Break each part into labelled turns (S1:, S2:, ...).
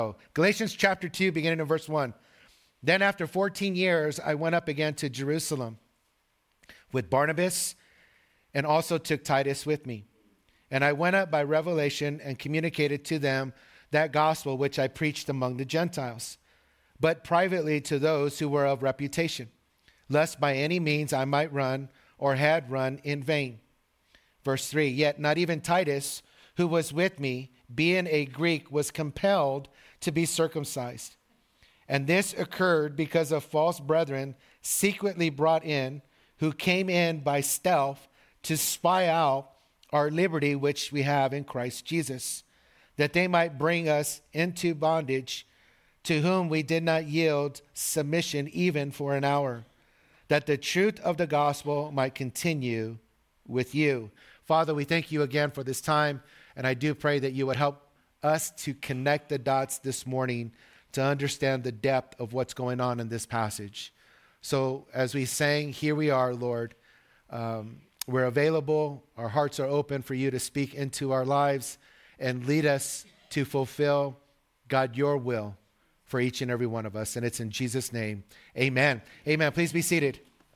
S1: Galatians chapter 2, beginning in verse 1. Then after 14 years, I went up again to Jerusalem with Barnabas and also took Titus with me. And I went up by revelation and communicated to them that gospel which I preached among the Gentiles, but privately to those who were of reputation, lest by any means I might run or had run in vain. Verse 3, yet not even Titus, who was with me, being a Greek, was compelled to be circumcised. And this occurred because of false brethren secretly brought in, who came in by stealth to spy out our liberty which we have in Christ Jesus, that they might bring us into bondage, to whom we did not yield submission even for an hour, that the truth of the gospel might continue with you. Father, we thank you again for this time, and I do pray that you would help us to connect the dots this morning to understand the depth of what's going on in this passage. So as we sang, here we are, Lord. We're available. Our hearts are open for you to speak into our lives and lead us to fulfill, God, your will for each and every one of us. And it's in Jesus' name. Amen. Amen. Please be seated.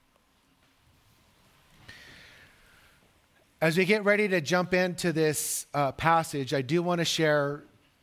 S1: As we get ready to jump into this passage, I do want to share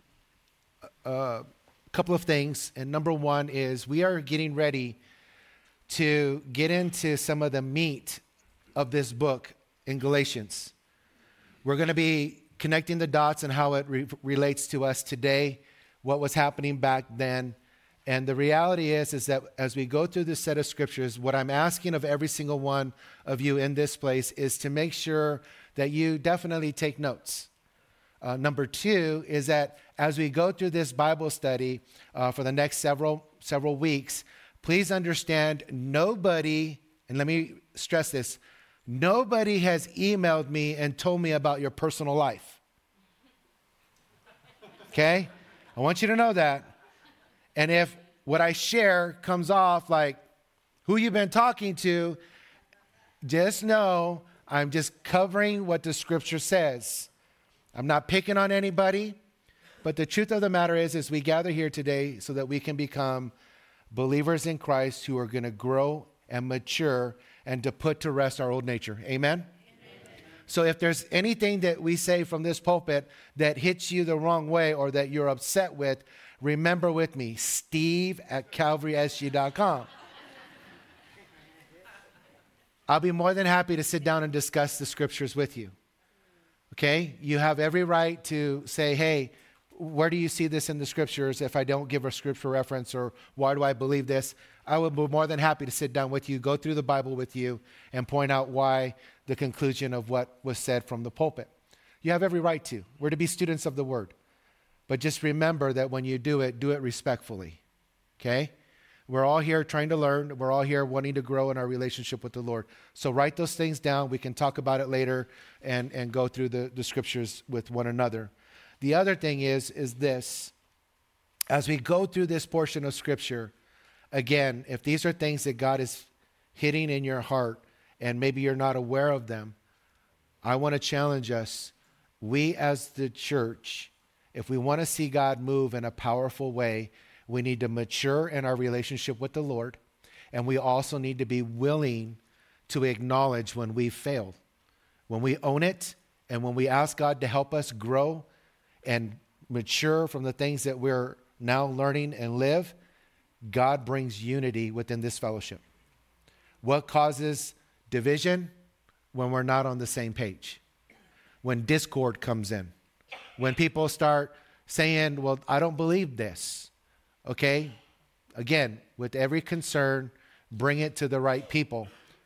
S1: a couple of things. And number one is we are getting ready to get into some of the meat of this book in Galatians. We're going to be connecting the dots and how it relates to us today, what was happening back then. And the reality is that as we go through this set of scriptures, what I'm asking of every single one of you in this place is to make sure that you definitely take notes. Number two is that as we go through this Bible study for the next several weeks, please understand nobody, and let me stress this, nobody has emailed me and told me about your personal life. Okay? I want you to know that. And if what I share comes off like who you've been talking to, just know I'm just covering what the scripture says. I'm not picking on anybody, but the truth of the matter is we gather here today so that we can become believers in Christ who are going to grow and mature and to put to rest our old nature. Amen? So if there's anything that we say from this pulpit that hits you the wrong way or that you're upset with, remember with me, steve@calvarysg.com. I'll be more than happy to sit down and discuss the scriptures with you. Okay? You have every right to say, hey, where do you see this in the scriptures if I don't give a scripture reference, or why do I believe this? I would be more than happy to sit down with you, go through the Bible with you, and point out why the conclusion of what was said from the pulpit. You have every right to. We're to be students of the word. But just remember that when you do it respectfully. Okay? We're all here trying to learn. We're all here wanting to grow in our relationship with the Lord. So write those things down. We can talk about it later and go through the scriptures with one another. The other thing is this. As we go through this portion of scripture, again, if these are things that God is hitting in your heart and maybe you're not aware of them, I want to challenge us. We as the church, if we want to see God move in a powerful way, we need to mature in our relationship with the Lord, and we also need to be willing to acknowledge when we've failed. When we own it, and when we ask God to help us grow and mature from the things that we're now learning and live, God brings unity within this fellowship. What causes division? When we're not on the same page. When discord comes in. When people start saying, well, I don't believe this. Okay? Again, with every concern, bring it to the right people.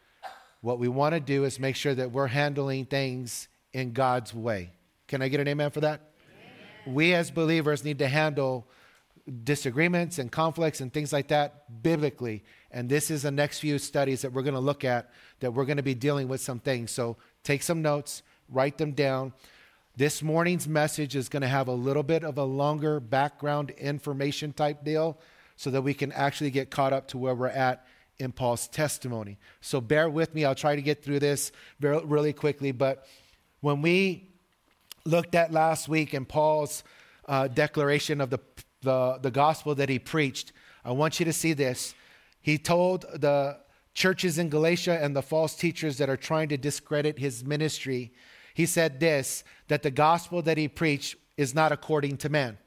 S1: What we want to do is make sure that we're handling things in God's way. Can I get an amen for that? Amen. We as believers need to handle disagreements and conflicts and things like that biblically. And this is the next few studies that we're going to look at, that we're going to be dealing with some things. So take some notes, write them down. This morning's message is going to have a little bit of a longer background information type deal so that we can actually get caught up to where we're at in Paul's testimony. So bear with me. I'll try to get through this really quickly. But when we looked at last week in Paul's declaration of the the gospel that he preached. I want you to see this. He told the churches in Galatia and the false teachers that are trying to discredit his ministry, he said this, that the gospel that he preached is not according to man.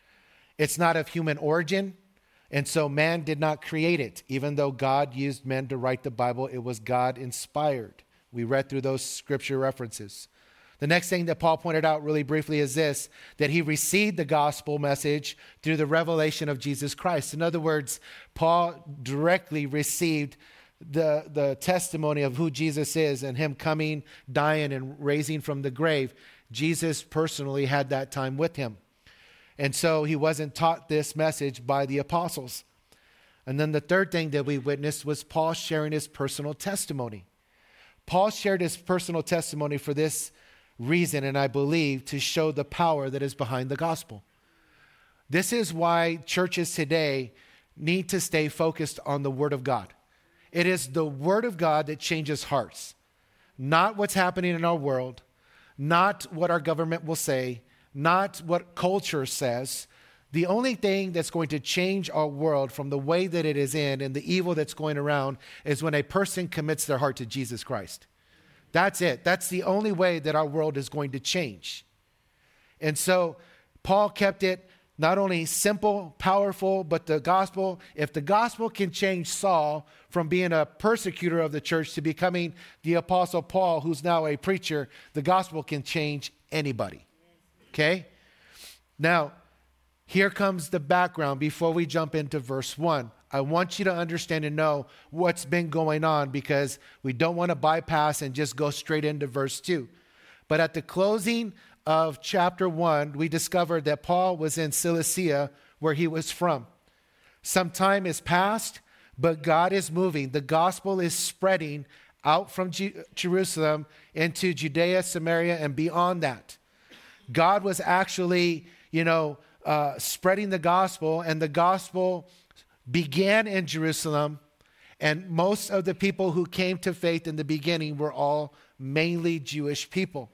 S1: It's not of human origin, and so man did not create it. Even though God used men to write the Bible, it was God inspired. We read through those scripture references. The next thing that Paul pointed out really briefly is this, that he received the gospel message through the revelation of Jesus Christ. In other words, Paul directly received the testimony of who Jesus is and him coming, dying, and raising from the grave. Jesus personally had that time with him. And so he wasn't taught this message by the apostles. And then the third thing that we witnessed was Paul sharing his personal testimony. Paul shared his personal testimony for this reason, and I believe to show the power that is behind the gospel. This is why churches today need to stay focused on the Word of God. It is the Word of God that changes hearts, not what's happening in our world, not what our government will say, not what culture says. The only thing that's going to change our world from the way that it is in and the evil that's going around is when a person commits their heart to Jesus Christ. That's it. That's the only way that our world is going to change. And so Paul kept it not only simple, powerful, but the gospel, if the gospel can change Saul from being a persecutor of the church to becoming the apostle Paul, who's now a preacher, the gospel can change anybody. Okay? Now, here comes the background before we jump into verse 1. I want you to understand and know what's been going on because we don't want to bypass and just go straight into verse 2. But at the closing of chapter 1, we discovered that Paul was in Cilicia, where he was from. Some time has passed, but God is moving. The gospel is spreading out from Jerusalem into Judea, Samaria, and beyond that. God was actually, spreading the gospel, and the gospel began in Jerusalem, and most of the people who came to faith in the beginning were all mainly Jewish people.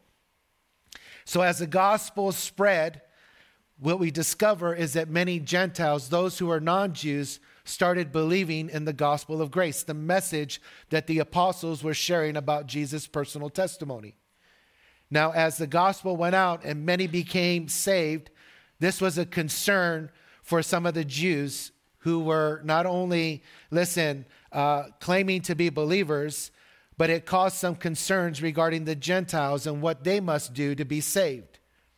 S1: So as the gospel spread, what we discover is that many Gentiles, those who are non-Jews, started believing in the gospel of grace, the message that the apostles were sharing about Jesus' personal testimony. Now, as the gospel went out and many became saved, this was a concern for some of the Jews who were not only, claiming to be believers, but it caused some concerns regarding the Gentiles and what they must do to be saved.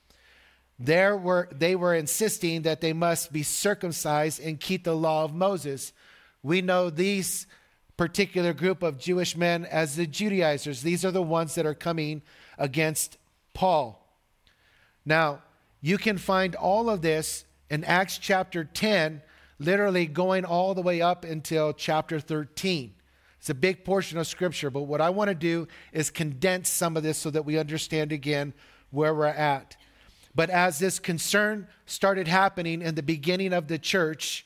S1: They were insisting that they must be circumcised and keep the law of Moses. We know these particular group of Jewish men as the Judaizers. These are the ones that are coming against Paul. Now, you can find all of this in Acts chapter 10, literally going all the way up until chapter 13. It's a big portion of scripture, but what I want to do is condense some of this so that we understand again where we're at. But as this concern started happening in the beginning of the church,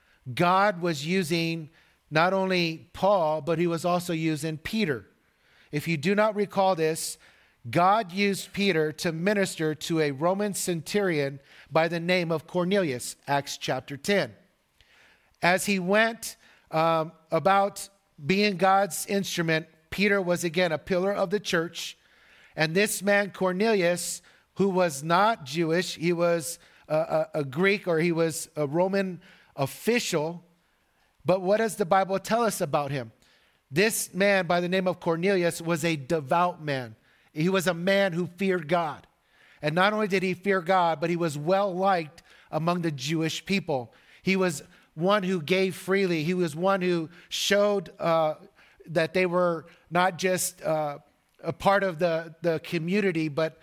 S1: God was using not only Paul, but he was also using Peter. If you do not recall this, God used Peter to minister to a Roman centurion by the name of Cornelius, Acts chapter 10. As he went about being God's instrument, Peter was again a pillar of the church. And this man, Cornelius, who was not Jewish, he was a Greek, or he was a Roman official. But what does the Bible tell us about him? This man by the name of Cornelius was a devout man. He was a man who feared God. And not only did he fear God, but he was well liked among the Jewish people. He was one who gave freely. He was one who showed that they were not just a part of the community, but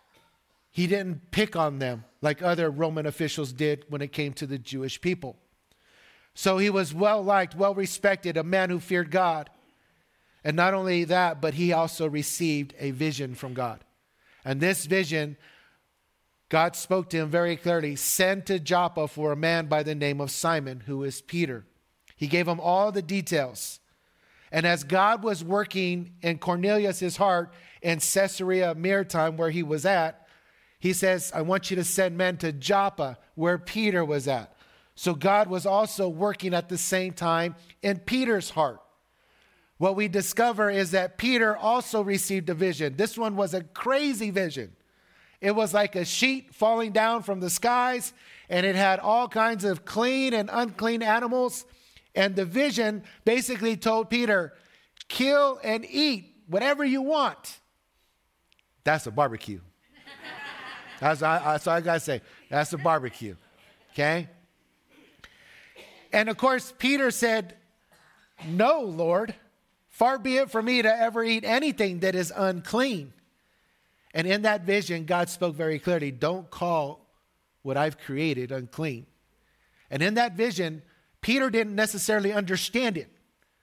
S1: he didn't pick on them like other Roman officials did when it came to the Jewish people. So he was well liked, well respected, a man who feared God. And not only that, but he also received a vision from God. And this vision, God spoke to him very clearly, send to Joppa for a man by the name of Simon, who is Peter. He gave him all the details. And as God was working in Cornelius' heart in Caesarea Maritime, where he was at, he says, I want you to send men to Joppa, where Peter was at. So God was also working at the same time in Peter's heart. What we discover is that Peter also received a vision. This one was a crazy vision. It was like a sheet falling down from the skies, and it had all kinds of clean and unclean animals. And the vision basically told Peter, kill and eat whatever you want. That's a barbecue. That's all I got to say. That's a barbecue. Okay? And of course, Peter said, no, Lord, far be it from me to ever eat anything that is unclean. And in that vision, God spoke very clearly, don't call what I've created unclean. And in that vision, Peter didn't necessarily understand it.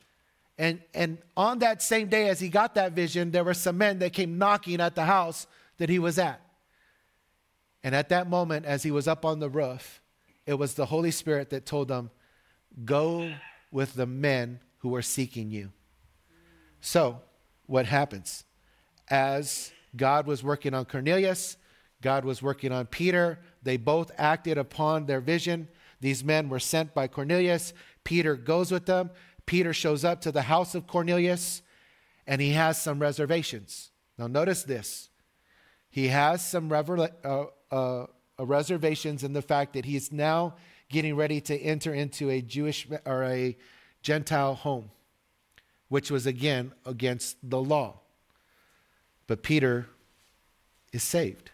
S1: And on that same day as he got that vision, there were some men that came knocking at the house that he was at. And at that moment, as he was up on the roof, it was the Holy Spirit that told him, go with the men who are seeking you. So, what happens? As God was working on Cornelius, God was working on Peter. They both acted upon their vision. These men were sent by Cornelius. Peter goes with them. Peter shows up to the house of Cornelius, and he has some reservations. Now, notice this. He has some reservations in the fact that he's now getting ready to enter into a Jewish or a Gentile home, which was, again, against the law. But Peter is saved.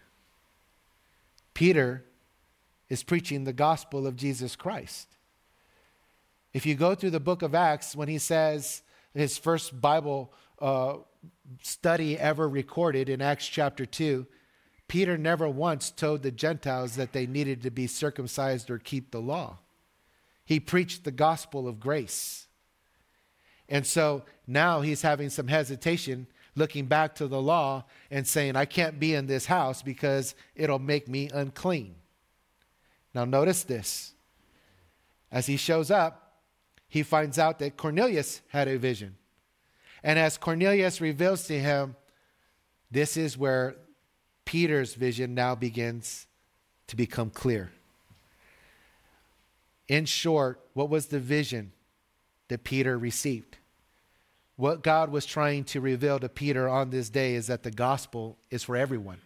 S1: Peter is preaching the gospel of Jesus Christ. If you go through the book of Acts, when he says his first Bible study ever recorded in Acts chapter 2, Peter never once told the Gentiles that they needed to be circumcised or keep the law. He preached the gospel of grace. And so now he's having some hesitation looking back to the law and saying, I can't be in this house because it'll make me unclean. Now notice this. As he shows up, he finds out that Cornelius had a vision. And as Cornelius reveals to him, this is where Peter's vision now begins to become clear. In short, what was the vision that Peter received? What God was trying to reveal to Peter on this day is that the gospel is for everyone.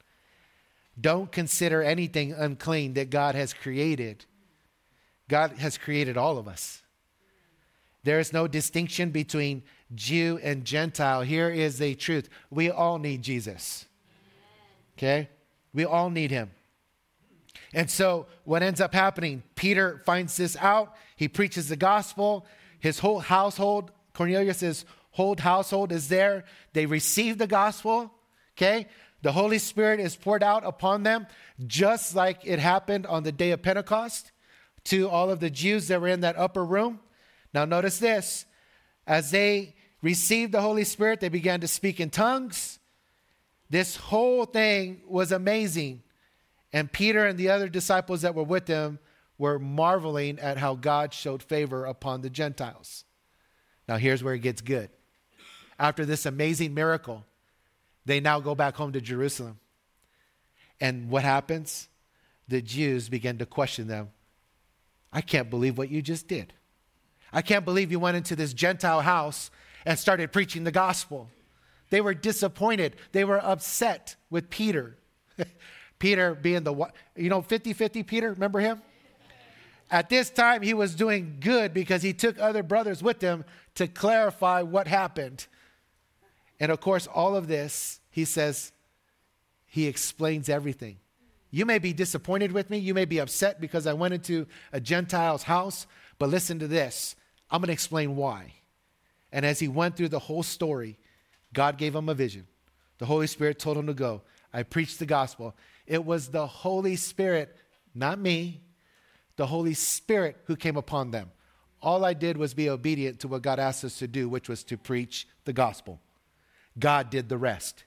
S1: Don't consider anything unclean that God has created. God has created all of us. There is no distinction between Jew and Gentile. Here is the truth. We all need Jesus. Okay? We all need him. And so what ends up happening, Peter finds this out. He preaches the gospel. His whole household, Cornelius' whole household is there. They receive the gospel. Okay? The Holy Spirit is poured out upon them, just like it happened on the day of Pentecost to all of the Jews that were in that upper room. Now notice this. As they received the Holy Spirit, they began to speak in tongues. This whole thing was amazing. And Peter and the other disciples that were with him were marveling at how God showed favor upon the Gentiles. Now here's where it gets good. After this amazing miracle, they now go back home to Jerusalem. And what happens? The Jews begin to question them. I can't believe what you just did. I can't believe you went into this Gentile house and started preaching the gospel. They were disappointed. They were upset with Peter. Peter being 50-50 Peter, remember him? At this time, he was doing good because he took other brothers with him to clarify what happened. And of course, all of this, he says, he explains everything. You may be disappointed with me. You may be upset because I went into a Gentile's house. But listen to this. I'm going to explain why. And as he went through the whole story, God gave him a vision. The Holy Spirit told him to go. I preached the gospel. It was the Holy Spirit, not me, the Holy Spirit who came upon them. All I did was be obedient to what God asked us to do, which was to preach the gospel. God did the rest.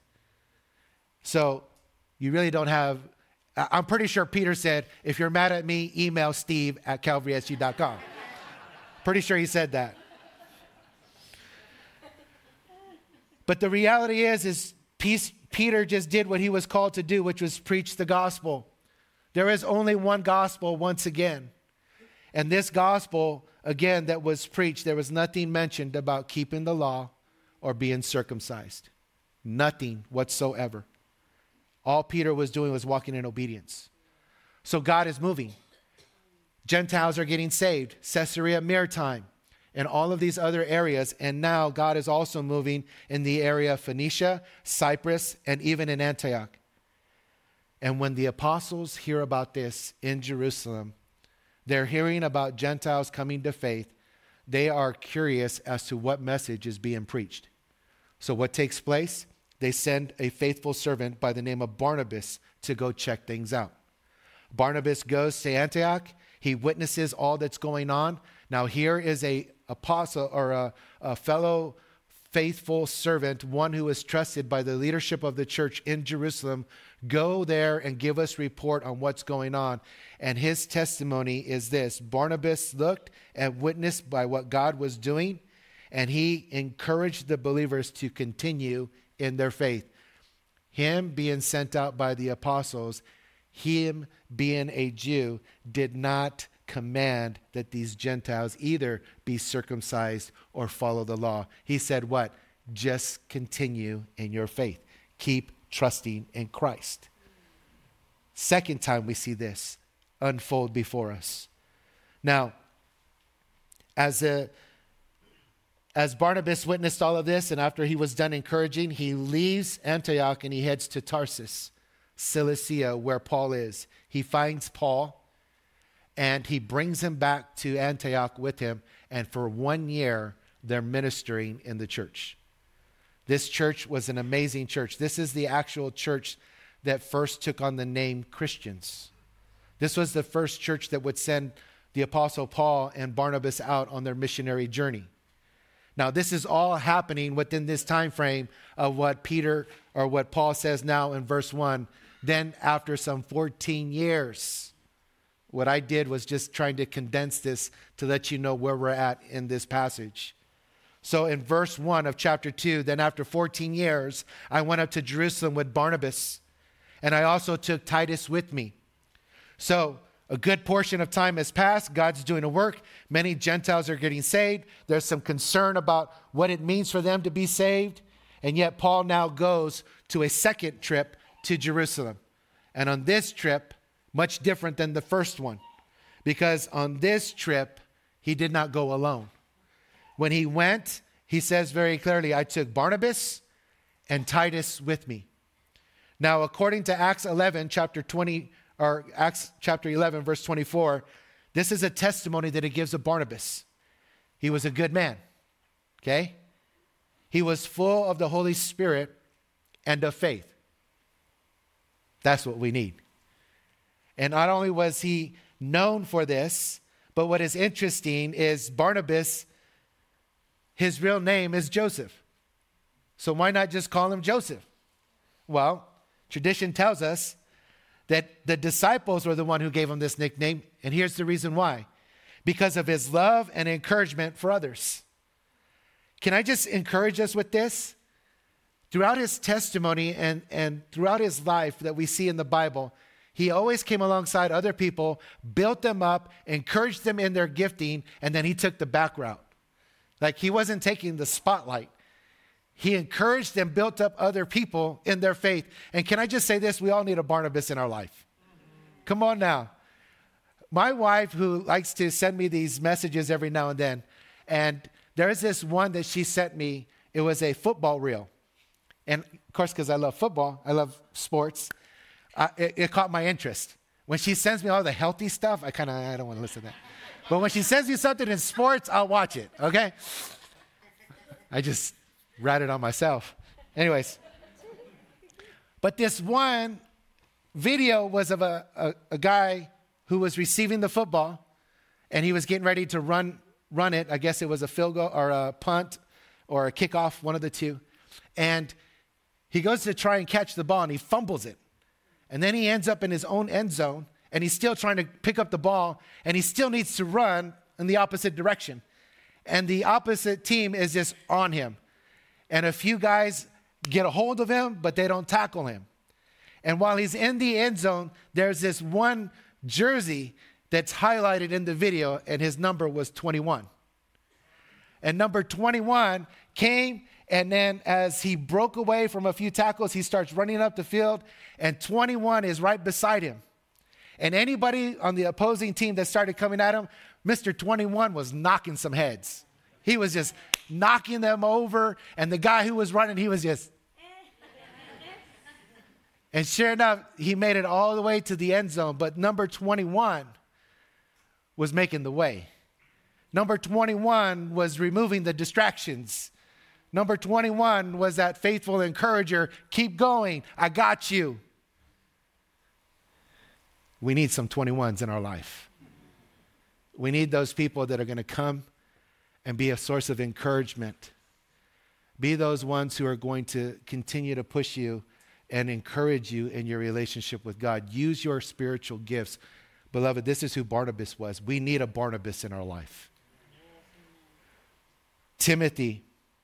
S1: So you really don't have, I'm pretty sure Peter said, if you're mad at me, email steve@calvarysu.com. Pretty sure he said that. But the reality is Peter just did what he was called to do, which was preach the gospel. There is only one gospel once again. And this gospel, again, that was preached, there was nothing mentioned about keeping the law or being circumcised. Nothing whatsoever. All Peter was doing was walking in obedience. So God is moving. Gentiles are getting saved. Caesarea Maritime and all of these other areas. And now God is also moving in the area of Phoenicia, Cyprus, and even in Antioch. And when the apostles hear about this in Jerusalem, they're hearing about Gentiles coming to faith. They are curious as to what message is being preached. So what takes place? They send a faithful servant by the name of Barnabas to go check things out. Barnabas goes to Antioch. He witnesses all that's going on. Now here is a apostle or a fellow faithful servant, one who is trusted by the leadership of the church in Jerusalem. Go there and give us report on what's going on. And his testimony is this: Barnabas looked and witnessed by what God was doing, and he encouraged the believers to continue in their faith. Him being sent out by the apostles, him being a Jew, did not command that these Gentiles either be circumcised or follow the law. He said what? Just continue in your faith. Keep trusting in Christ. Second time we see this unfold before us. Now, as Barnabas witnessed all of this, and after he was done encouraging, he leaves Antioch and he heads to Tarsus, Cilicia, where Paul is. He finds Paul and he brings him back to Antioch with him. And for 1 year, they're ministering in the church. This church was an amazing church. This is the actual church that first took on the name Christians. This was the first church that would send the Apostle Paul and Barnabas out on their missionary journey. Now, this is all happening within this time frame of what Peter or what Paul says now in verse 1. Then after some 14 years, what I did was just trying to condense this to let you know where we're at in this passage. So in verse 1 of chapter 2, then after 14 years, I went up to Jerusalem with Barnabas, and I also took Titus with me. So a good portion of time has passed. God's doing a work. Many Gentiles are getting saved. There's some concern about what it means for them to be saved. And yet Paul now goes to a second trip to Jerusalem. And on this trip, much different than the first one, because on this trip, he did not go alone. When he went, he says very clearly, I took Barnabas and Titus with me. Now, according to Acts 11, chapter 20, or Acts chapter 11, verse 24, this is a testimony that it gives of Barnabas. He was a good man, okay? He was full of the Holy Spirit and of faith. That's what we need. And not only was he known for this, but what is interesting is Barnabas, his real name is Joseph. So why not just call him Joseph? Well, tradition tells us that the disciples were the one who gave him this nickname. And here's the reason why. Because of his love and encouragement for others. Can I just encourage us with this? Throughout his testimony and throughout his life that we see in the Bible, he always came alongside other people, built them up, encouraged them in their gifting, and then he took the back route. Like he wasn't taking the spotlight. He encouraged and built up other people in their faith. And can I just say this? We all need a Barnabas in our life. Come on now. My wife, who likes to send me these messages every now and then, and there's this one that she sent me. It was a football reel. And of course, because I love football, I love sports, it caught my interest. When she sends me all the healthy stuff, I don't want to listen to that. But when she sends me something in sports, I'll watch it, okay? I just ratted on myself. Anyways. But this one video was of a guy who was receiving the football, and he was getting ready to run it. I guess it was a field goal or a punt or a kickoff, one of the two. And he goes to try and catch the ball, and he fumbles it. And then he ends up in his own end zone, and he's still trying to pick up the ball, and he still needs to run in the opposite direction. And the opposite team is just on him. And a few guys get a hold of him, but they don't tackle him. And while he's in the end zone, there's this one jersey that's highlighted in the video, and his number was 21. And number 21 came, and then as he broke away from a few tackles, he starts running up the field, and 21 is right beside him. And anybody on the opposing team that started coming at him, Mr. 21 was knocking some heads. He was just knocking them over, and the guy who was running, he was just... And sure enough, he made it all the way to the end zone, but number 21 was making the way. Number 21 was removing the distractions. Number 21 was that faithful encourager. Keep going. I got you. We need some 21s in our life. We need those people that are going to come and be a source of encouragement. Be those ones who are going to continue to push you and encourage you in your relationship with God. Use your spiritual gifts. Beloved, this is who Barnabas was. We need a Barnabas in our life. Titus,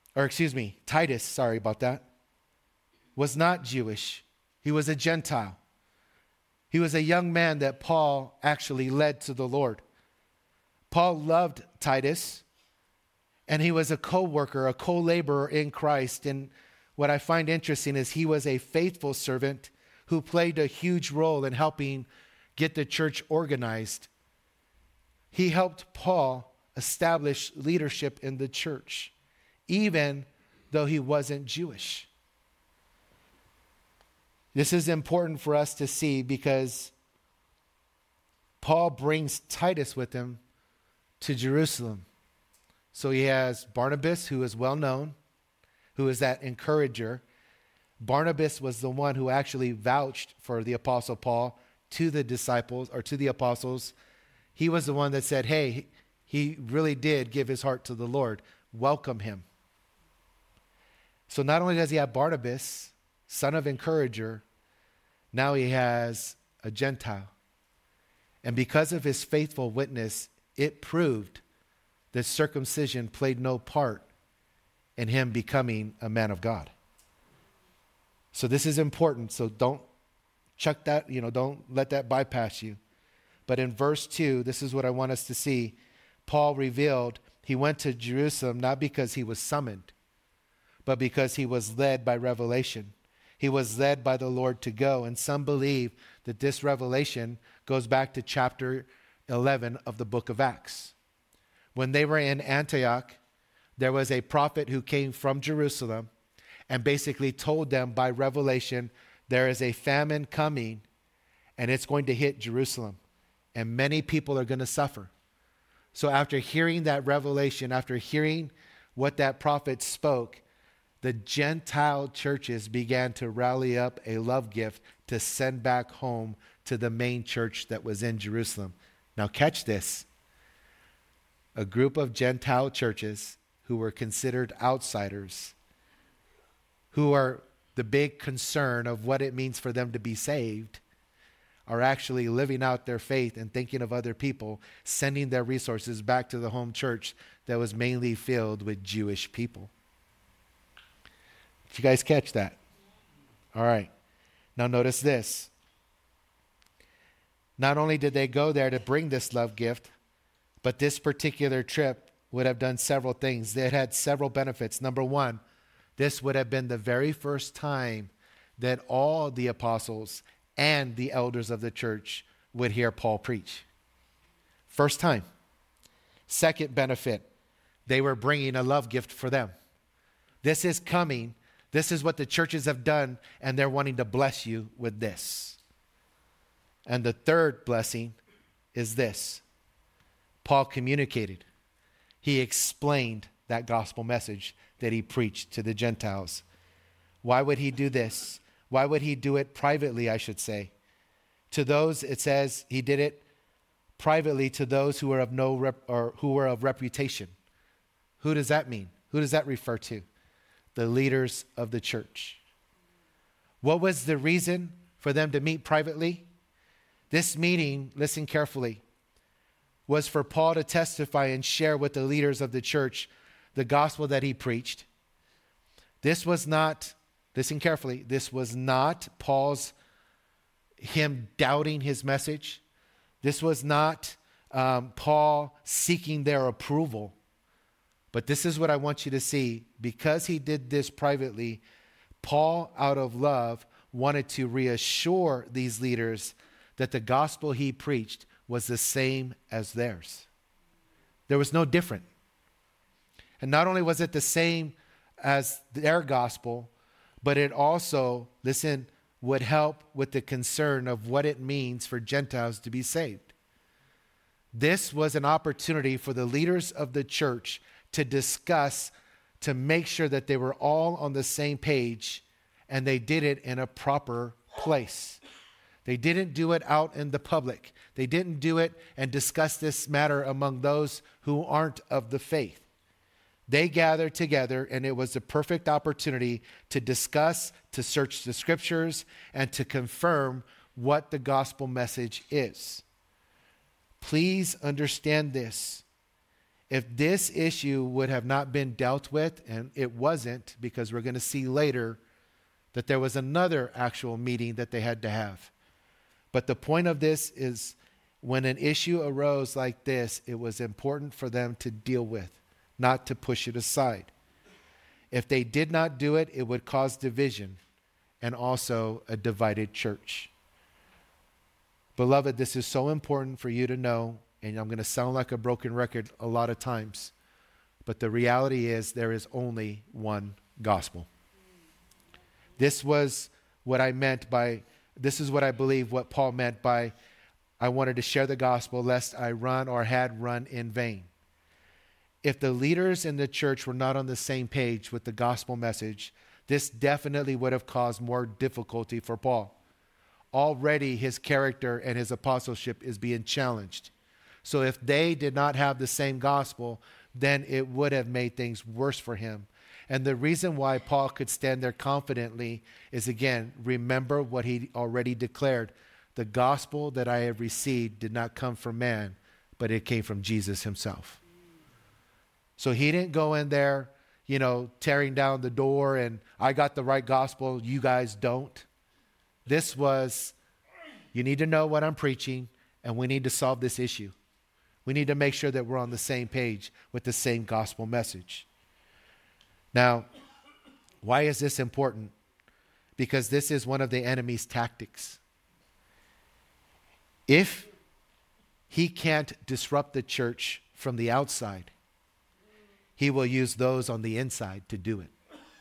S1: was not Jewish. He was a Gentile. He was a young man that Paul actually led to the Lord. Paul loved Titus, and he was a co-worker, a co-laborer in Christ. And what I find interesting is he was a faithful servant who played a huge role in helping get the church organized. He helped Paul establish leadership in the church, even though he wasn't Jewish. This is important for us to see because Paul brings Titus with him to Jerusalem. So he has Barnabas, who is well known, who is that encourager. Barnabas was the one who actually vouched for the Apostle Paul to the disciples or to the apostles. He was the one that said, hey, he really did give his heart to the Lord. Welcome him. So not only does he have Barnabas, son of encourager, now he has a Gentile. And because of his faithful witness, it proved that circumcision played no part in him becoming a man of God. So this is important. So don't chuck that, don't let that bypass you. But in verse 2, this is what I want us to see. Paul revealed he went to Jerusalem not because he was summoned, but because he was led by revelation. He was led by the Lord to go. And some believe that this revelation goes back to chapter 11 of the book of Acts. When they were in Antioch, there was a prophet who came from Jerusalem and basically told them by revelation, there is a famine coming and it's going to hit Jerusalem and many people are going to suffer. So after hearing that revelation, after hearing what that prophet spoke, the Gentile churches began to rally up a love gift to send back home to the main church that was in Jerusalem. Now catch this. A group of Gentile churches who were considered outsiders, who are the big concern of what it means for them to be saved, are actually living out their faith and thinking of other people, sending their resources back to the home church that was mainly filled with Jewish people. Did you guys catch that? All right. Now notice this. Not only did they go there to bring this love gift, but this particular trip would have done several things. It had several benefits. Number one, this would have been the very first time that all the apostles and the elders of the church would hear Paul preach. First time. Second benefit, they were bringing a love gift for them. This is coming. This is what the churches have done, and they're wanting to bless you with this. And the third blessing is this. Paul communicated. He explained that gospel message that he preached to the Gentiles. Why would he do this? Why would he do it privately, I should say? To those, it says he did it privately to those who were of reputation. Who does that mean? Who does that refer to? The leaders of the church. What was the reason for them to meet privately? This meeting, listen carefully, was for Paul to testify and share with the leaders of the church the gospel that he preached. This was not listen carefully, this was not him doubting his message. This was not Paul seeking their approval. But this is what I want you to see. Because he did this privately, Paul, out of love, wanted to reassure these leaders that the gospel he preached was the same as theirs. There was no different. And not only was it the same as their gospel, but it also, listen, would help with the concern of what it means for Gentiles to be saved. This was an opportunity for the leaders of the church to discuss, to make sure that they were all on the same page, and they did it in a proper place. They didn't do it out in the public. They didn't do it and discuss this matter among those who aren't of the faith. They gathered together, and it was the perfect opportunity to discuss, to search the scriptures, and to confirm what the gospel message is. Please understand this. If this issue would have not been dealt with, and it wasn't, because we're going to see later that there was another actual meeting that they had to have. But the point of this is, when an issue arose like this, it was important for them to deal with, not to push it aside. If they did not do it, it would cause division and also a divided church. Beloved, this is so important for you to know, and I'm going to sound like a broken record a lot of times, but the reality is there is only one gospel. This was what I meant by, this is what I believe what Paul meant by, I wanted to share the gospel lest I run or had run in vain. If the leaders in the church were not on the same page with the gospel message, this definitely would have caused more difficulty for Paul. Already his character and his apostleship is being challenged. So if they did not have the same gospel, then it would have made things worse for him. And the reason why Paul could stand there confidently is, again, remember what he already declared. The gospel that I have received did not come from man, but it came from Jesus himself. So he didn't go in there, tearing down the door and I got the right gospel, you guys don't. This was, you need to know what I'm preaching and we need to solve this issue. We need to make sure that we're on the same page with the same gospel message. Now, why is this important? Because this is one of the enemy's tactics. If he can't disrupt the church from the outside, he will use those on the inside to do it.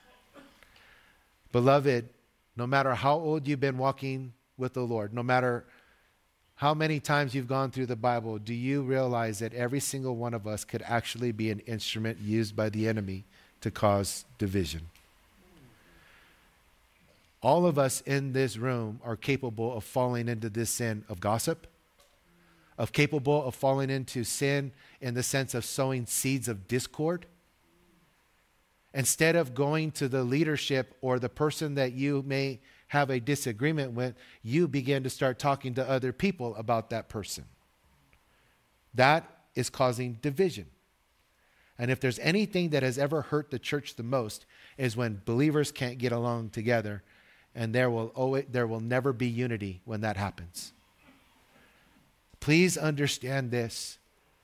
S1: Beloved, no matter how old you've been walking with the Lord, no matter how many times you've gone through the Bible, do you realize that every single one of us could actually be an instrument used by the enemy to cause division? All of us in this room are capable of falling into this sin of gossip, capable of falling into sin in the sense of sowing seeds of discord. Instead of going to the leadership or the person that you may have a disagreement with, you begin to start talking to other people about that person. That is causing division. And if there's anything that has ever hurt the church the most, is when believers can't get along together, and there will never be unity when that happens. Please understand this.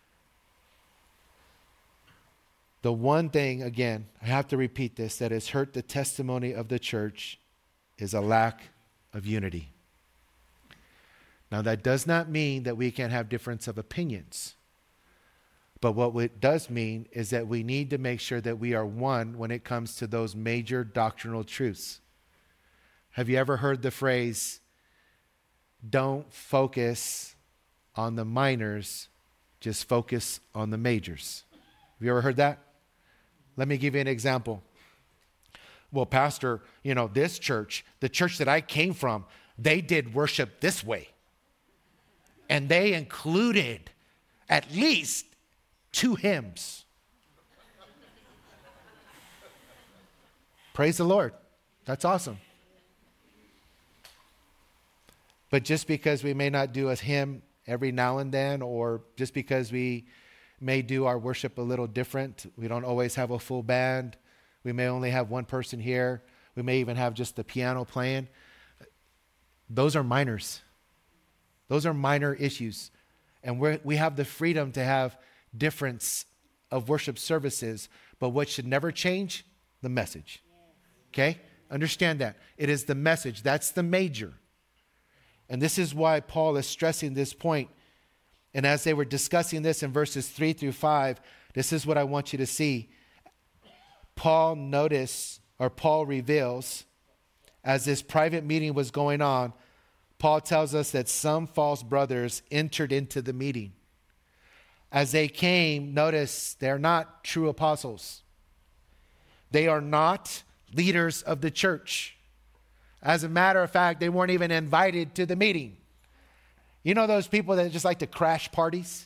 S1: The one thing, again, I have to repeat this, that has hurt the testimony of the church is a lack of unity. Now, that does not mean that we can't have difference of opinions. But what it does mean is that we need to make sure that we are one when it comes to those major doctrinal truths. Have you ever heard the phrase, don't focus on the minors, just focus on the majors? Have you ever heard that? Let me give you an example. Well, Pastor, this church, the church that I came from, they did worship this way. And they included at least 2 hymns. Praise the Lord. That's awesome. But just because we may not do a hymn every now and then, or just because we may do our worship a little different, we don't always have a full band, we may only have one person here, We may even have just the piano playing. Those are minors. Those are minor issues. And we have the freedom to have difference of worship services, but what should never change? The message. Okay? Understand that. It is the message. That's the major. And this is why Paul is stressing this point. And as they were discussing this in verses 3 through 5, this is what I want you to see. Paul reveals, as this private meeting was going on, Paul tells us that some false brothers entered into the meeting. As they came, notice they're not true apostles. They are not leaders of the church. As a matter of fact, they weren't even invited to the meeting. You know those people that just like to crash parties?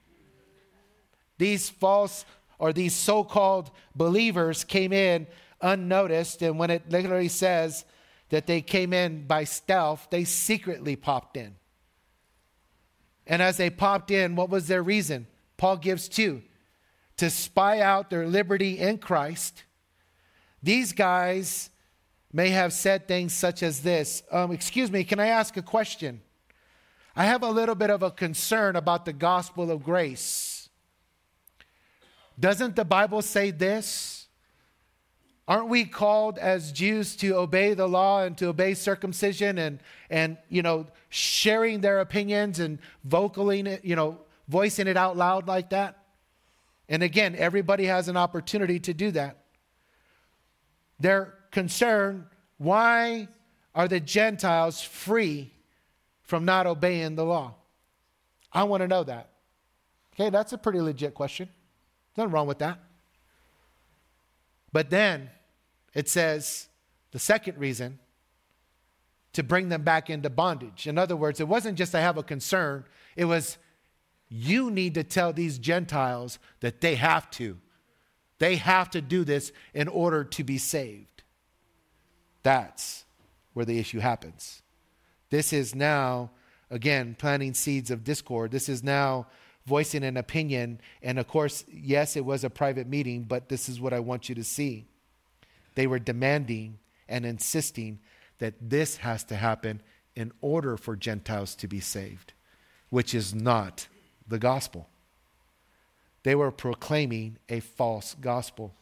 S1: These false or these so-called believers came in unnoticed, and when it literally says that they came in by stealth, they secretly popped in. And as they popped in, what was their reason? Paul gives two: to spy out their liberty in Christ. These guys may have said things such as this. Excuse me, can I ask a question? I have a little bit of a concern about the gospel of grace. Doesn't the Bible say this? Aren't we called as Jews to obey the law and to obey circumcision and sharing their opinions and voicing it out loud like that? And again, everybody has an opportunity to do that. They're concerned, why are the Gentiles free from not obeying the law? I want to know that. Okay, that's a pretty legit question. Nothing wrong with that. But then it says the second reason, to bring them back into bondage. In other words, it wasn't just I have a concern. It was, you need to tell these Gentiles that they have to. They have to do this in order to be saved. That's where the issue happens. This is now, again, planting seeds of discord. This is now voicing an opinion. And of course, yes, it was a private meeting, but this is what I want you to see. They were demanding and insisting that this has to happen in order for Gentiles to be saved, which is not the gospel. They were proclaiming a false gospel.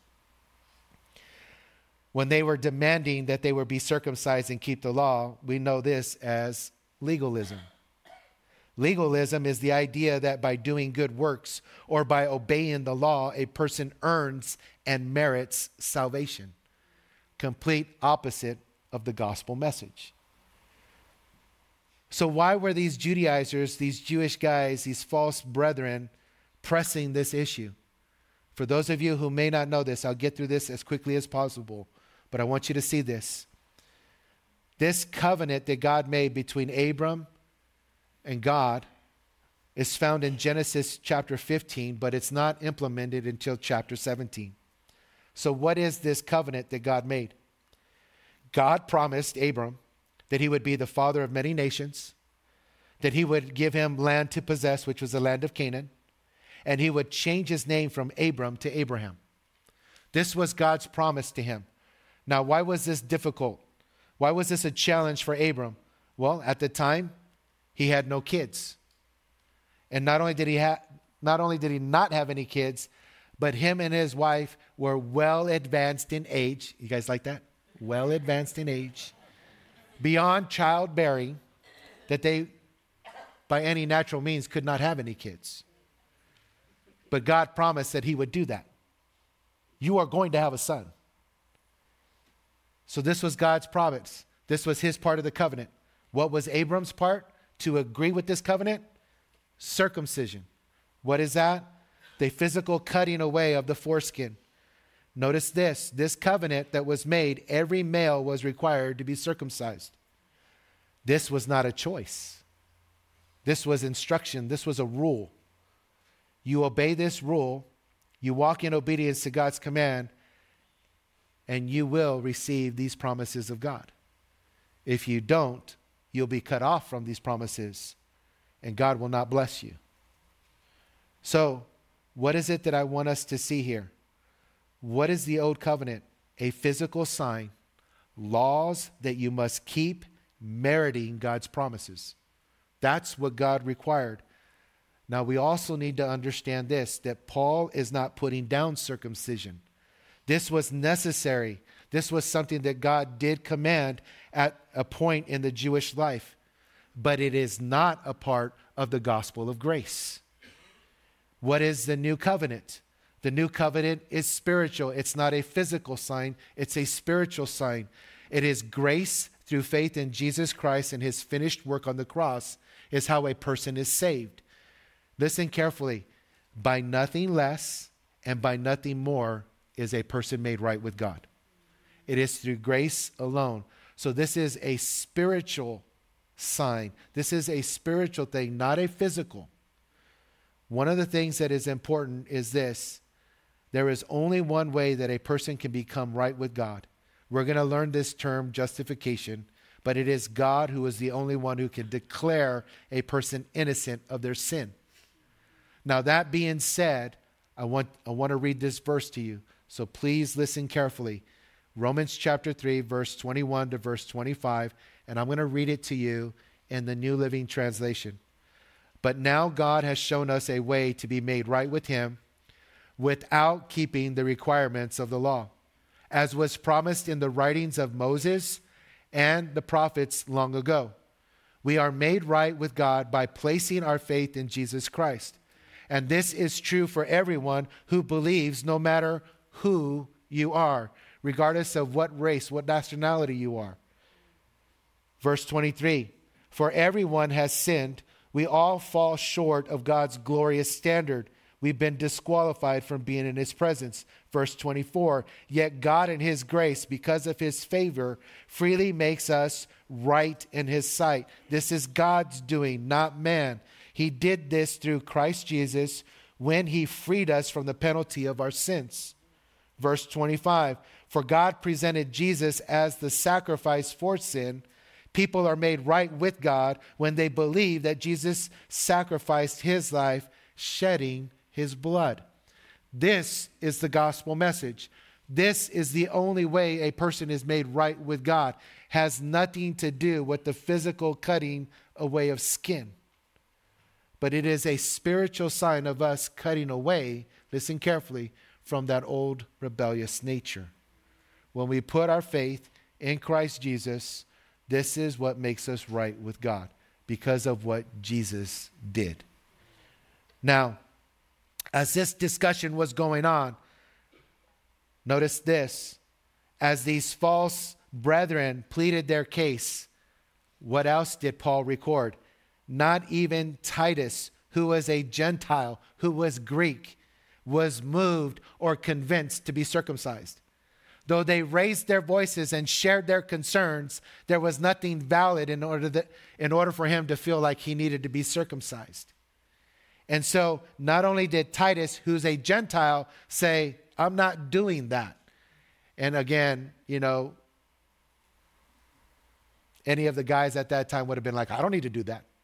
S1: When they were demanding that they would be circumcised and keep the law, we know this as legalism. Legalism is the idea that by doing good works or by obeying the law, a person earns and merits salvation. Complete opposite of the gospel message. So why were these Judaizers, these Jewish guys, these false brethren pressing this issue? For those of you who may not know this, I'll get through this as quickly as possible, but I want you to see this. This covenant that God made between Abram and God is found in Genesis chapter 15, but it's not implemented until chapter 17. So what is this covenant that God made? God promised Abram that he would be the father of many nations, that he would give him land to possess, which was the land of Canaan, and he would change his name from Abram to Abraham. This was God's promise to him. Now, why was this difficult? Why was this a challenge for Abram? Well, at the time, he had no kids. And not only did he not have any kids, but him and his wife were well advanced in age. You guys like that? Well advanced in age. Beyond childbearing, that they, by any natural means, could not have any kids. But God promised that he would do that. You are going to have a son. So this was God's promise. This was his part of the covenant. What was Abram's part to agree with this covenant? Circumcision. What is that? The physical cutting away of the foreskin. Notice this covenant that was made, every male was required to be circumcised. This was not a choice. This was instruction. This was a rule. You obey this rule, you walk in obedience to God's command, and you will receive these promises of God. If you don't, you'll be cut off from these promises, and God will not bless you. So, what is it that I want us to see here? What is the old covenant? A physical sign laws that you must keep, meriting God's promises. That's what God required. Now, we also need to understand this, that Paul is not putting down circumcision. This was necessary. This was something that God did command at a point in the Jewish life. But it is not a part of the gospel of grace. What is the new covenant? The new covenant is spiritual. It's not a physical sign. It's a spiritual sign. It is grace through faith in Jesus Christ and his finished work on the cross is how a person is saved. Listen carefully. By nothing less and by nothing more is a person made right with God. It is through grace alone. So this is a spiritual sign. This is a spiritual thing, not a physical. One of the things that is important is this. There is only one way that a person can become right with God. We're going to learn this term, justification, but it is God who is the only one who can declare a person innocent of their sin. Now, that being said, I want to read this verse to you. So please listen carefully. Romans chapter 3, verse 21 to verse 25. And I'm going to read it to you in the New Living Translation. But now God has shown us a way to be made right with him without keeping the requirements of the law, as was promised in the writings of Moses and the prophets long ago. We are made right with God by placing our faith in Jesus Christ. And this is true for everyone who believes, no matter who you are, regardless of what race, what nationality you are. Verse 23, for everyone has sinned. We all fall short of God's glorious standard. We've been disqualified from being in his presence. Verse 24, yet God in his grace, because of his favor, freely makes us right in his sight. This is God's doing, not man. He did this through Christ Jesus when he freed us from the penalty of our sins. Verse 25, for God presented Jesus as the sacrifice for sin. People are made right with God when they believe that Jesus sacrificed his life, shedding his blood. This is the gospel message. This is the only way a person is made right with God. Has nothing to do with the physical cutting away of skin. But it is a spiritual sign of us cutting away, listen carefully, from that old rebellious nature. When we put our faith in Christ Jesus, this is what makes us right with God because of what Jesus did. Now, as this discussion was going on, notice this. As these false brethren pleaded their case, what else did Paul record? Not even Titus, who was a Gentile, who was Greek, was moved or convinced to be circumcised. Though they raised their voices and shared their concerns, there was nothing valid in order for him to feel like he needed to be circumcised. And so not only did Titus, who's a Gentile, say, I'm not doing that. And again, any of the guys at that time would have been like, I don't need to do that.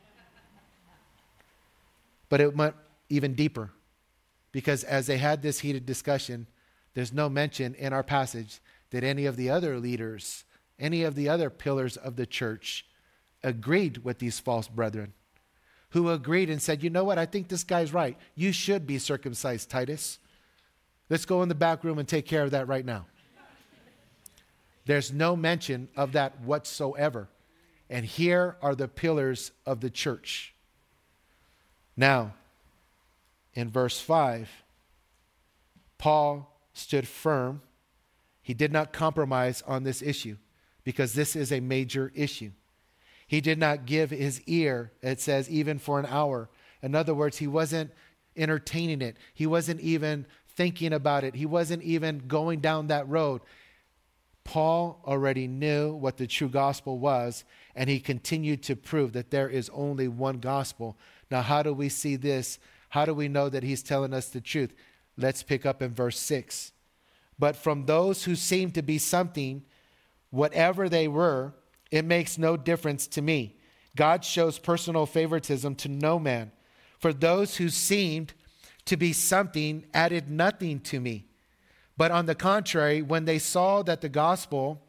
S1: But it went even deeper, because as they had this heated discussion, there's no mention in our passage that any of the other leaders, any of the other pillars of the church agreed with these false brethren, who agreed and said, you know what, I think this guy's right. You should be circumcised, Titus. Let's go in the back room and take care of that right now. There's no mention of that whatsoever. And here are the pillars of the church. Now, in verse 5, Paul stood firm. He did not compromise on this issue because this is a major issue. He did not give his ear, it says, even for an hour. In other words, he wasn't entertaining it. He wasn't even thinking about it. He wasn't even going down that road. Paul already knew what the true gospel was, and he continued to prove that there is only one gospel. Now, how do we see this? How do we know that he's telling us the truth? Let's pick up in verse 6. But from those who seem to be something, whatever they were, it makes no difference to me. God shows personal favoritism to no man. For those who seemed to be something added nothing to me. But on the contrary, when they saw that the gospel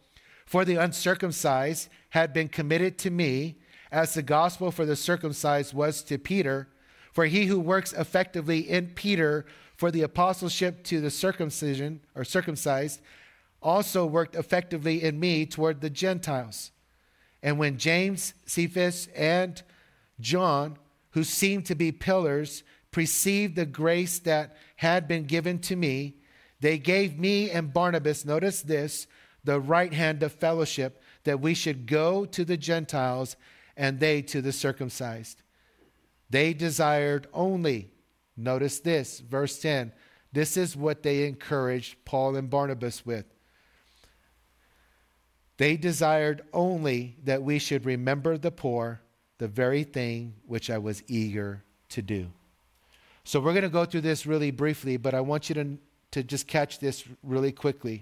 S1: For the uncircumcised had been committed to me, as the gospel for the circumcised was to Peter. For he who works effectively in Peter for the apostleship to the circumcision or circumcised also worked effectively in me toward the Gentiles. And when James, Cephas, and John, who seemed to be pillars, perceived the grace that had been given to me, they gave me and Barnabas, notice this, the right hand of fellowship, that we should go to the Gentiles and they to the circumcised. They desired only, notice this, verse 10, this is what they encouraged Paul and Barnabas with. They desired only that we should remember the poor, the very thing which I was eager to do. So we're going to go through this really briefly, but I want you to just catch this really quickly.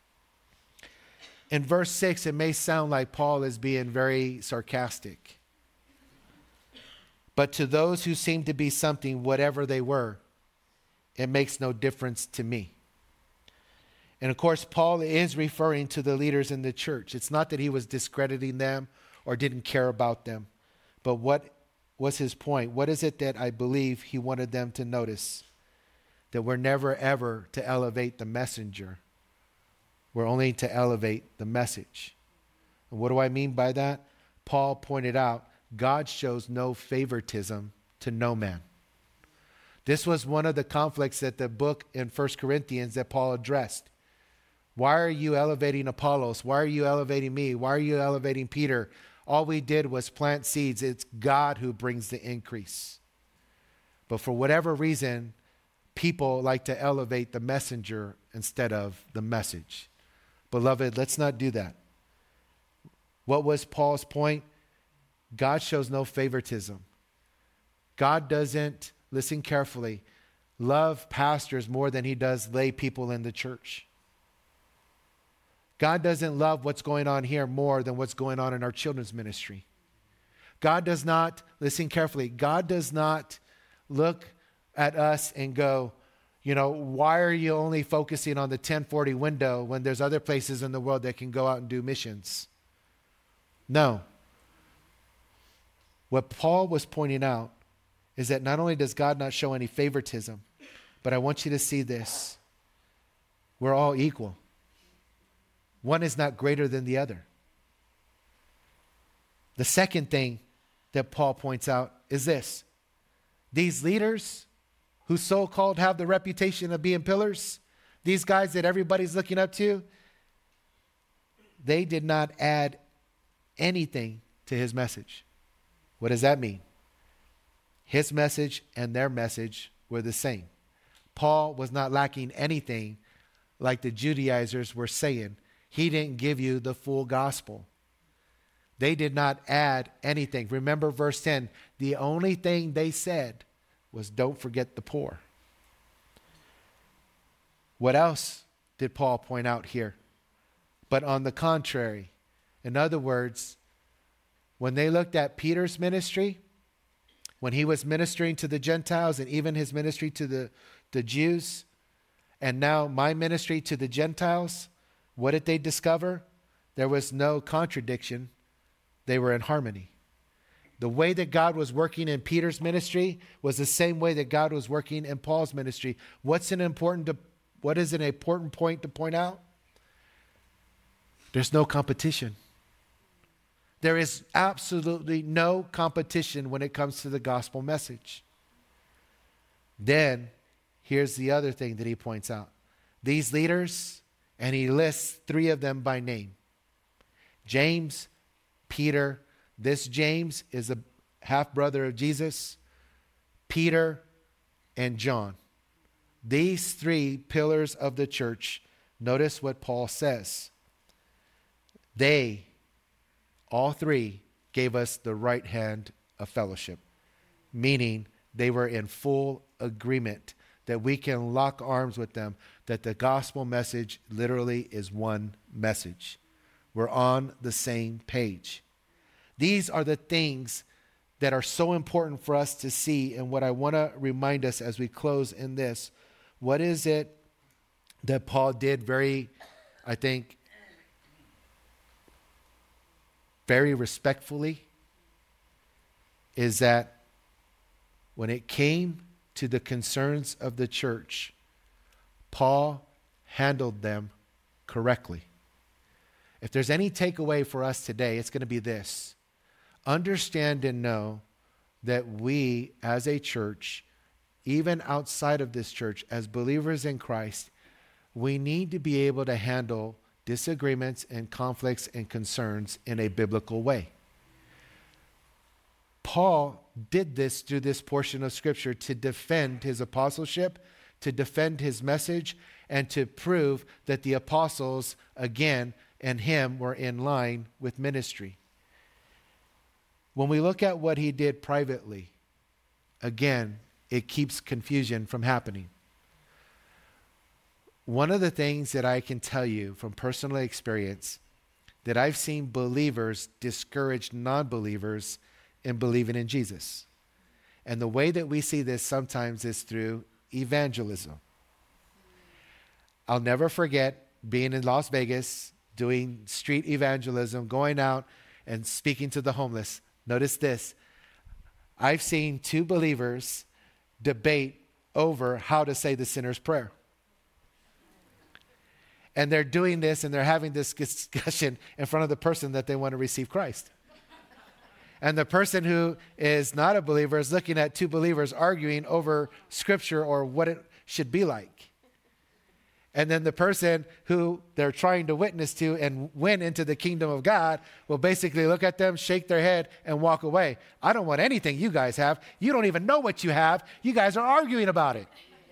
S1: In verse 6, it may sound like Paul is being very sarcastic. But to those who seem to be something, whatever they were, it makes no difference to me. And of course, Paul is referring to the leaders in the church. It's not that he was discrediting them or didn't care about them. But what was his point? What is it that I believe he wanted them to notice? That we're never ever to elevate the messenger. We're only to elevate the message. And what do I mean by that? Paul pointed out, God shows no favoritism to no man. This was one of the conflicts that the book in 1 Corinthians that Paul addressed. Why are you elevating Apollos? Why are you elevating me? Why are you elevating Peter? All we did was plant seeds. It's God who brings the increase. But for whatever reason, people like to elevate the messenger instead of the message. Beloved, let's not do that. What was Paul's point? God shows no favoritism. God doesn't, listen carefully, love pastors more than he does lay people in the church. God doesn't love what's going on here more than what's going on in our children's ministry. God does not, listen carefully, God does not look at us and go, why are you only focusing on the 1040 window when there's other places in the world that can go out and do missions? No. What Paul was pointing out is that not only does God not show any favoritism, but I want you to see this. We're all equal. One is not greater than the other. The second thing that Paul points out is this. These leaders who so-called have the reputation of being pillars, these guys that everybody's looking up to, they did not add anything to his message. What does that mean? His message and their message were the same. Paul was not lacking anything like the Judaizers were saying. He didn't give you the full gospel. They did not add anything. Remember verse 10, the only thing they said was don't forget the poor. What else did Paul point out here? But on the contrary, in other words, when they looked at Peter's ministry, when he was ministering to the Gentiles and even his ministry to the Jews, and now my ministry to the Gentiles, what did they discover? There was no contradiction. They were in harmony. The way that God was working in Peter's ministry was the same way that God was working in Paul's ministry. What is an important point to point out? There's no competition. There is absolutely no competition when it comes to the gospel message. Then, here's the other thing that he points out. These leaders, and he lists three of them by name. James, Peter. This James is a half-brother of Jesus. Peter and John. These three pillars of the church, notice what Paul says. They, all three, gave us the right hand of fellowship, meaning they were in full agreement that we can lock arms with them, that the gospel message literally is one message. We're on the same page. These are the things that are so important for us to see. And what I want to remind us as we close in this, what is it that Paul did very, I think, very respectfully, is that when it came to the concerns of the church, Paul handled them correctly. If there's any takeaway for us today, it's going to be this. Understand and know that we as a church, even outside of this church, as believers in Christ, we need to be able to handle disagreements and conflicts and concerns in a biblical way. Paul did this through this portion of Scripture to defend his apostleship, to defend his message, and to prove that the apostles, again, and him were in line with ministry. When we look at what he did privately, again, it keeps confusion from happening. One of the things that I can tell you from personal experience, that I've seen believers discourage non-believers in believing in Jesus. And the way that we see this sometimes is through evangelism. I'll never forget being in Las Vegas, doing street evangelism, going out and speaking to the homeless. Notice this. I've seen two believers debate over how to say the sinner's prayer. And they're doing this and they're having this discussion in front of the person that they want to receive Christ. And the person who is not a believer is looking at two believers arguing over Scripture or what it should be like. And then the person who they're trying to witness to and win into the kingdom of God will basically look at them, shake their head, and walk away. I don't want anything you guys have. You don't even know what you have. You guys are arguing about it.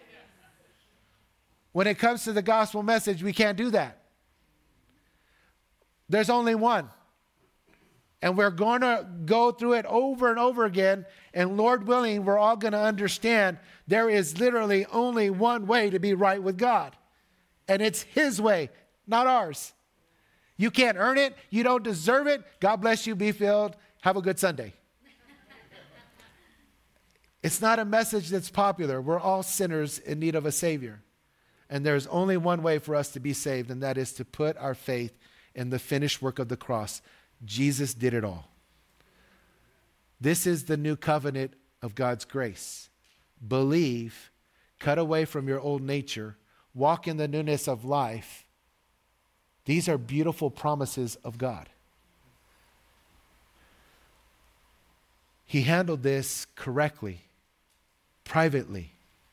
S1: When it comes to the gospel message, we can't do that. There's only one. And we're going to go through it over and over again. And Lord willing, we're all going to understand there is literally only one way to be right with God. And it's His way, not ours. You can't earn it. You don't deserve it. God bless you. Be filled. Have a good Sunday. It's not a message that's popular. We're all sinners in need of a Savior. And there's only one way for us to be saved, and that is to put our faith in the finished work of the cross. Jesus did it all. This is the new covenant of God's grace. Believe, cut away from your old nature, walk in the newness of life. These are beautiful promises of God. He handled this correctly, privately,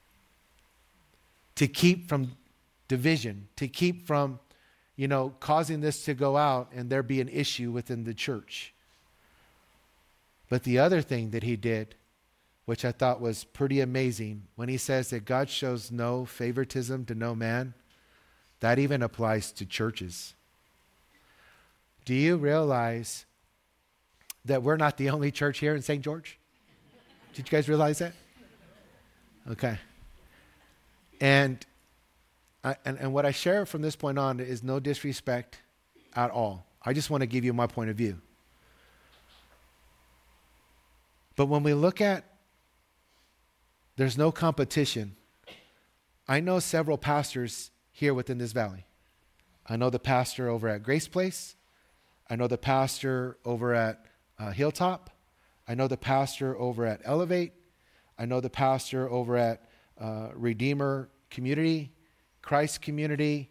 S1: to keep from division, to keep from, causing this to go out and there be an issue within the church. But the other thing that he did, which I thought was pretty amazing, when he says that God shows no favoritism to no man, that even applies to churches. Do you realize that we're not the only church here in St. George? Did you guys realize that? Okay. And what I share from this point on is no disrespect at all. I just want to give you my point of view. But when we look at there's no competition, I know several pastors here within this valley. I know the pastor over at Grace Place. I know the pastor over at Hilltop. I know the pastor over at Elevate. I know the pastor over at Redeemer Community, Christ Community,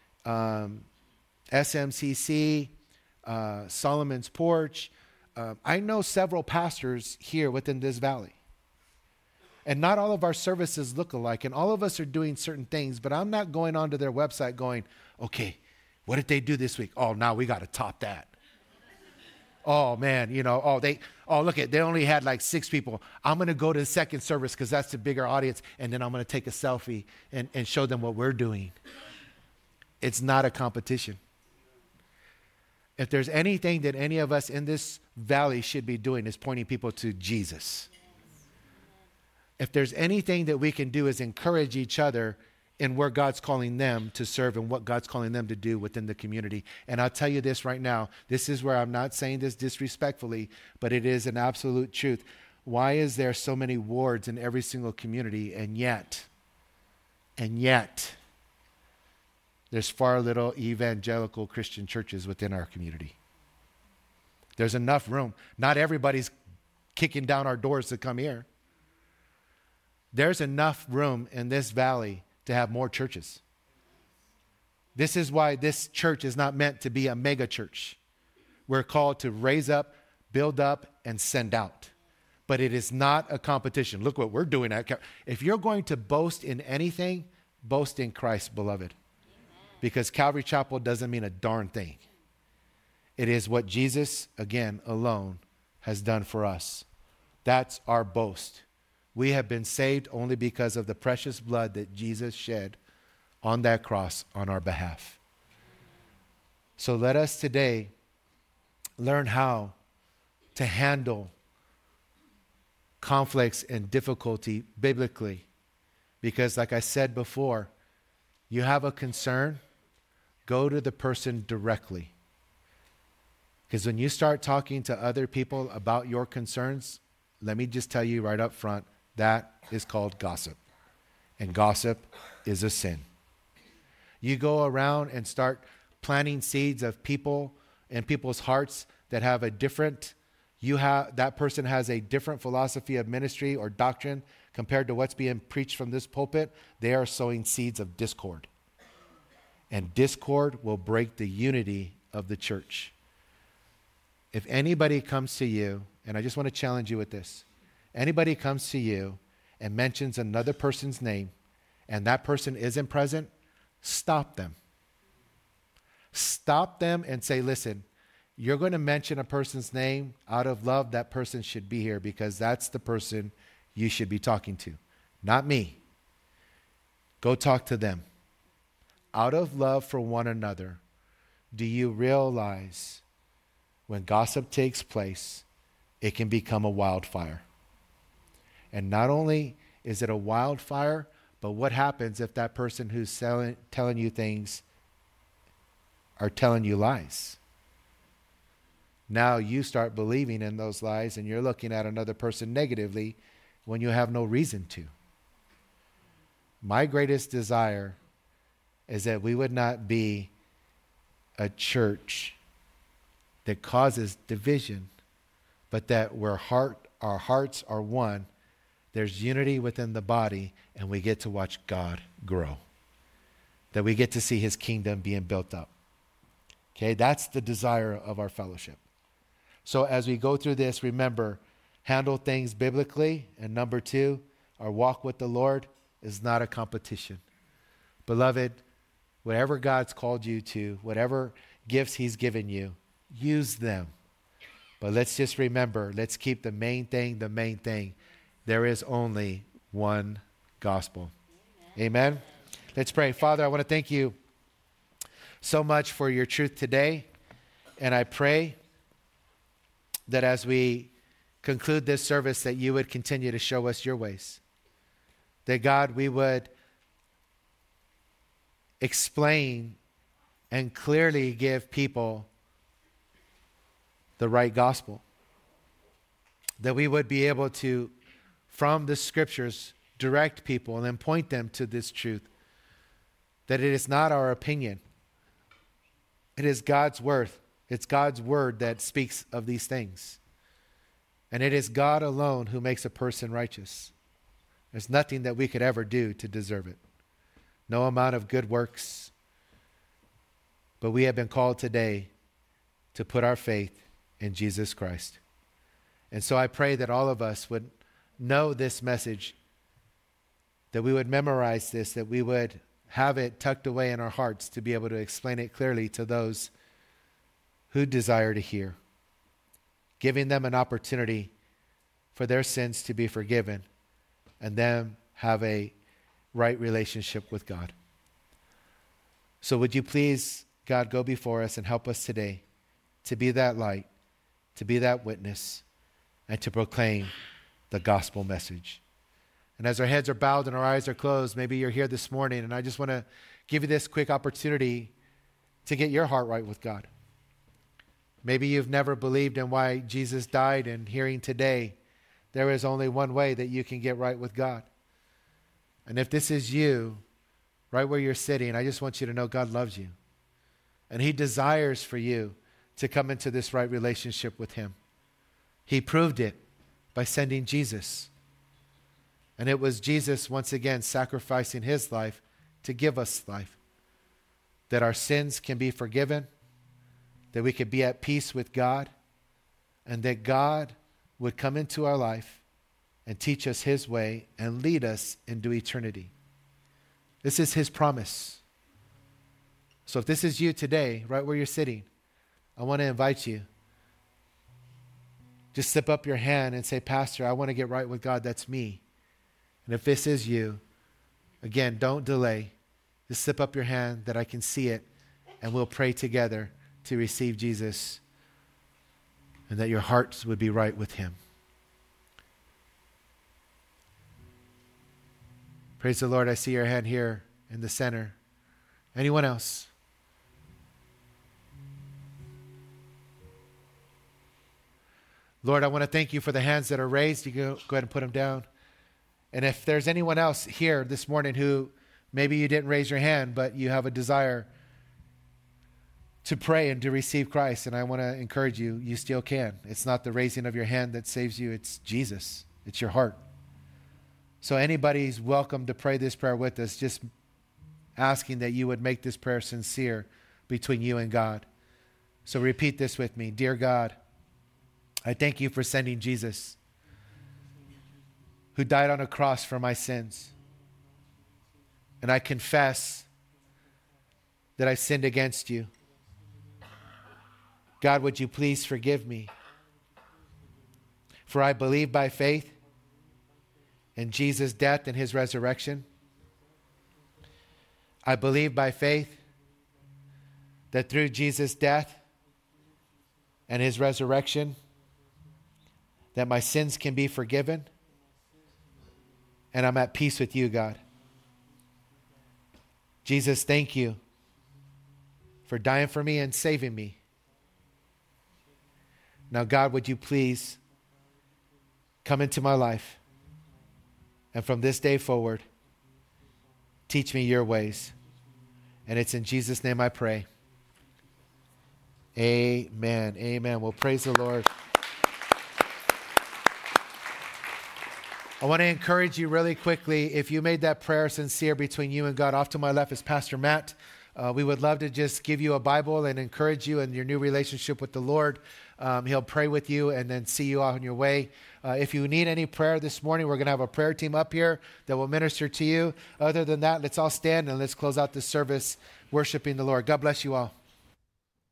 S1: SMCC, Solomon's Porch. I know several pastors here within this valley. And not all of our services look alike, and all of us are doing certain things, but I'm not going onto their website going, okay, what did they do this week? Oh, now we got to top that. Oh, man, they only had like 6 people. I'm going to go to the second service because that's the bigger audience, and then I'm going to take a selfie and show them what we're doing. It's not a competition. If there's anything that any of us in this valley should be doing is pointing people to Jesus. If there's anything that we can do is encourage each other in where God's calling them to serve and what God's calling them to do within the community. And I'll tell you this right now, this is where I'm not saying this disrespectfully, but it is an absolute truth. Why is there so many wards in every single community, and yet, there's far little evangelical Christian churches within our community? There's enough room. Not everybody's kicking down our doors to come here. There's enough room in this valley to have more churches. This is why this church is not meant to be a mega church. We're called to raise up, build up, and send out. But it is not a competition. Look what we're doing at if you're going to boast in anything, boast in Christ, beloved. Because Calvary Chapel doesn't mean a darn thing. It is what Jesus, again, alone has done for us. That's our boast. We have been saved only because of the precious blood that Jesus shed on that cross on our behalf. So let us today learn how to handle conflicts and difficulty biblically. Because like I said before, you have a concern, go to the person directly. Because when you start talking to other people about your concerns, let me just tell you right up front, that is called gossip. And gossip is a sin. You go around and start planting seeds of people in people's hearts that have a different, that person has a different philosophy of ministry or doctrine compared to what's being preached from this pulpit. They are sowing seeds of discord. And discord will break the unity of the church. If anybody comes to you, and I just want to challenge you with this, anybody comes to you and mentions another person's name and that person isn't present, stop them. Stop them and say, listen, you're going to mention a person's name out of love. That person should be here because that's the person you should be talking to, not me. Go talk to them. Out of love for one another, do you realize when gossip takes place, it can become a wildfire? And not only is it a wildfire, but what happens if that person who's telling you things are telling you lies? Now you start believing in those lies and you're looking at another person negatively when you have no reason to. My greatest desire is that we would not be a church that causes division, but that where our hearts are one, there's unity within the body, and we get to watch God grow. That we get to see his kingdom being built up. Okay, that's the desire of our fellowship. So as we go through this, remember, handle things biblically. And number 2, our walk with the Lord is not a competition. Beloved, whatever God's called you to, whatever gifts he's given you, use them. But let's just remember, let's keep the main thing the main thing. There is only one gospel. Amen. Let's pray. Father, I want to thank you so much for your truth today. And I pray that as we conclude this service, that you would continue to show us your ways. That God, we would explain and clearly give people the right gospel. That we would be able to, from the scriptures, direct people and then point them to this truth. That it is not our opinion. It is God's word. It's God's word that speaks of these things. And it is God alone who makes a person righteous. There's nothing that we could ever do to deserve it. No amount of good works. But we have been called today to put our faith in Jesus Christ. And so I pray that all of us would know this message, that we would memorize this, that we would have it tucked away in our hearts to be able to explain it clearly to those who desire to hear, giving them an opportunity for their sins to be forgiven and them have a right relationship with God. So would you please, God, go before us and help us today to be that light, to be that witness, and to proclaim the gospel message. And as our heads are bowed and our eyes are closed, maybe you're here this morning, and I just want to give you this quick opportunity to get your heart right with God. Maybe you've never believed in why Jesus died, and hearing today, there is only one way that you can get right with God. And if this is you, right where you're sitting, I just want you to know God loves you. And he desires for you to come into this right relationship with him. He proved it by sending Jesus. And it was Jesus, once again, sacrificing his life to give us life. That our sins can be forgiven, that we could be at peace with God, and that God would come into our life and teach us his way and lead us into eternity. This is his promise. So if this is you today, right where you're sitting, I want to invite you. Just slip up your hand and say, Pastor, I want to get right with God. That's me. And if this is you, again, don't delay. Just slip up your hand that I can see it, and we'll pray together to receive Jesus and that your hearts would be right with him. Praise the Lord. I see your hand here in the center. Anyone else? Lord, I want to thank you for the hands that are raised. You go ahead and put them down. And if there's anyone else here this morning who maybe you didn't raise your hand, but you have a desire to pray and to receive Christ, and I want to encourage you, you still can. It's not the raising of your hand that saves you. It's Jesus. It's your heart. So anybody's welcome to pray this prayer with us, just asking that you would make this prayer sincere between you and God. So repeat this with me. Dear God, I thank you for sending Jesus, who died on a cross for my sins. And I confess that I sinned against you. God, would you please forgive me? For I believe by faith in Jesus' death and his resurrection. I believe by faith that through Jesus' death and his resurrection, that my sins can be forgiven, and I'm at peace with you, God. Jesus, thank you for dying for me and saving me. Now, God, would you please come into my life, and from this day forward, teach me your ways. And it's in Jesus' name I pray. Amen. Amen. Well, praise the Lord. I want to encourage you really quickly, if you made that prayer sincere between you and God. Off to my left is Pastor Matt. We would love to just give you a Bible and encourage you in your new relationship with the Lord. He'll pray with you and then see you on your way. If you need any prayer this morning, we're going to have a prayer team up here that will minister to you. Other than that, let's all stand and let's close out this service worshiping the Lord. God bless you all.